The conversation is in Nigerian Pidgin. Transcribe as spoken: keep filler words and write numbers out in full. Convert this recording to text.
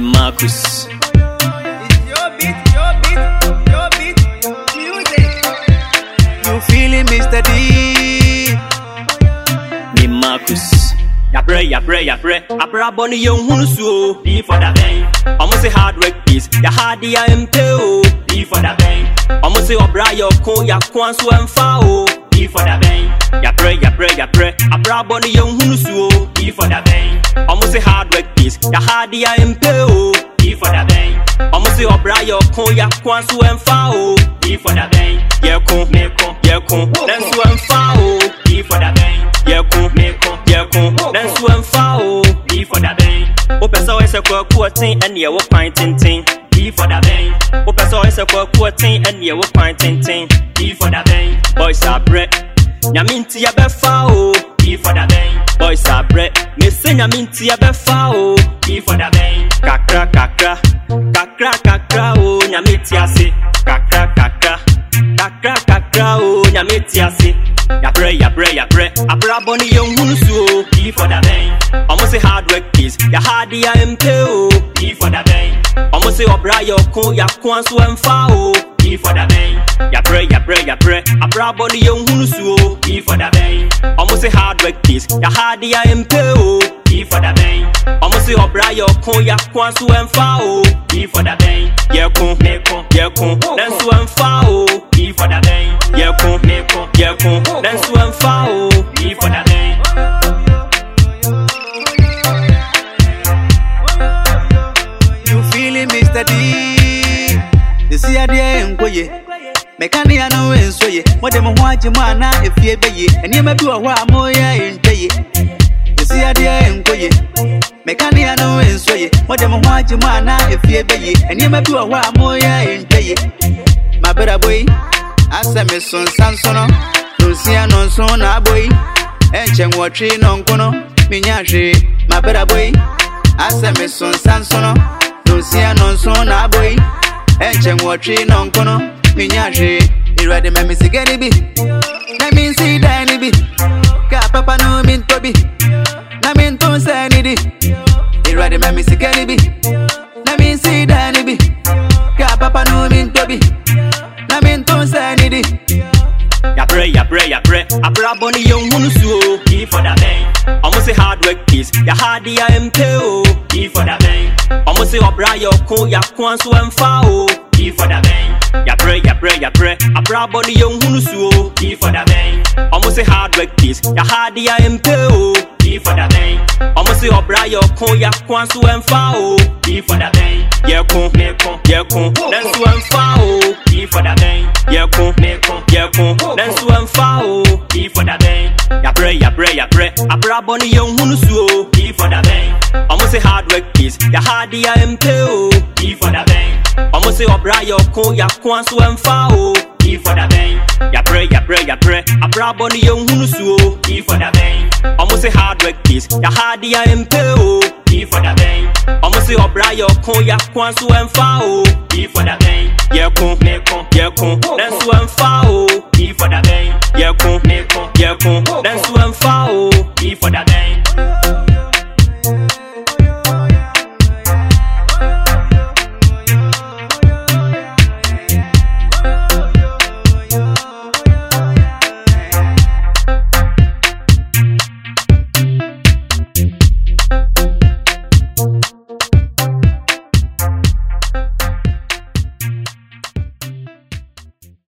Marcus. It's your beat, your beat, your beat, music. You feeling Mister D? Me Marcus. Ya bre, ya bre, ya bre. Abra boni yon hunusu. Be for the bang. Almost say hard work is. Ya hard ya mpeo. Be for the bang. Almost say obra yo kon ya kwansu emfao. Be for the bang. Ya bre, ya bre, ya bre. Abra boni yon hunusu. Be for the bang. Almost say hard work is. Ya hard ya mpeo. Be for the bang. Almost say obra yo kon ya kwansu emfao. Be for the bang. Yeah kon, me kon, yeah kon. Lensu emfao. Be for the bang. Yeah kon, me kon, yeah kon. Lensu emfao. Be for the bang. O pesa we se kwa kuatin and ye wo pint tin tin. Be for the bang. O pesa we se kwa kuatin and ye wo pint tin tin. Be for the bang. Boys are bread. Nyaminti ya befa o. Be for the bang. Boys are bread. Me say nyaminti ya befa o. Be for the bang. Kakra kakra. Kakra kakra o. Nyamiti ase. Kakra kakra. Kakra kakra o. Nyamiti ase. Ya bre, ya bre, ya bre. Abra boni yon hunusu. Be for the bang. Almost say hard work is. Ya hard ya mpeo. Be for the bang. Almost say obra yo kon ya kwansu emfao. Be for the bang. Ya bre, ya bre, ya bre. Abra boni yon hunusu. Be for the bang. Almost say hard work is. Ya hard ya mpeo. Be for the bang. Almost say obra yo kon ya kwansu emfao. Be for the bang. Yeah kon, me kon, yeah kon. Lensu emfao. Be for the bang. Yeah kon, me kon, yeah kon. Lensu emfao. Be for the bang. You feeling Mister D? You see a day in Koye. Mekani ano ensoye. Mwade mwaji mwana efie beye. Eni mebiwa wa moya inteye. You see a day in Koye. Mekani ano ensoye. Mwade mwaji mwana efie beye. Eni mebiwa wa moya inteye. My better boy, asa me son sansono. Lucia non sona boy. Enche watri non kono. Minyashi, my better boy. Asa me son sansono. Lucia non sona boy. Enche watri non kono. Minyashi, you ready me me sigari bi. Na me see dani bi. Ka papa no min tobi. Na min ton sanidi. You ready me me sigari bi. Na me see dani bi. Ka papa no min tobi. Na min ton sanidi. Ya bre, ya bre, ya bre. Abra boni yon hunusu. Be for the bang. Almost say hard work is. Ya hard ya mpeo. Be for the bang. Almost say obra yo kon ya kwansu emfao. Be for the bang. Ya bre, ya bre, ya bre. Abra boni yon hunusu. Be for the bang. Almost say hard work is. Ya hard ya mpeo. Be for the bang. Almost say obra yo kon ya kwansu emfao. Be for the bang. Yeah kon, me kon, yeah kon. Lensu emfao. Be for the bang. Yeah kon, me kon, yeah kon. Lensu emfao. Be for the bang. Ya bre, ya bre, ya bre. Abra boni yon hunusu. Be for the bang. Almost say hard work is. Ya hard ya mpeo. Be for the bang. Almost say obra yo kon ya kwansu emfao. Be for the bang. Ya bre, ya bre, ya bre. Abra boni yon hunusu. Be for the bang. Almost say hard work is. Ya hard ya mpeo. Be for the bang. Almost say obra yo kon ya kwansu emfao. Be for the bang. Yeah kon, me kon, yeah kon. Lensu emfao. Be for the bang. Yeah kon, me kon, yeah kon. Lensu emfao. Be for the bang.